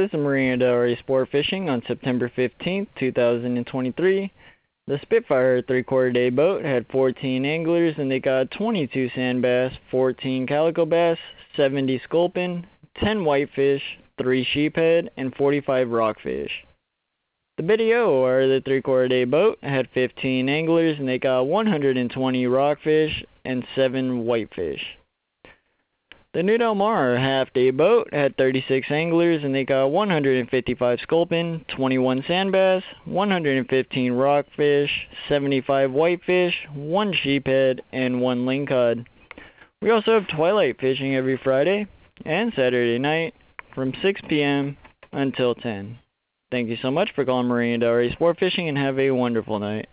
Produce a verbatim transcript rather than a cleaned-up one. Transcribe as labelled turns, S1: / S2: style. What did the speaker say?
S1: this is Marina Del Rey Sport Fishing on September fifteenth, two thousand twenty-three. The Spitfire three-quarter day boat had fourteen anglers and they got twenty-two sand bass, fourteen calico bass, seventy sculpin, ten whitefish, three sheephead, and forty-five rockfish. The Video, or the three-quarter day boat, had fifteen anglers and they got one hundred twenty rockfish and seven whitefish. The New Del Mar half-day boat had thirty-six anglers and they got one hundred fifty-five sculpin, twenty-one sand bass, one hundred fifteen rockfish, seventy-five whitefish, one sheephead, and one lingcod. We also have twilight fishing every Friday and Saturday night from six p m until ten. Thank you so much for calling Marina Del Rey Sport Fishing and have a wonderful night.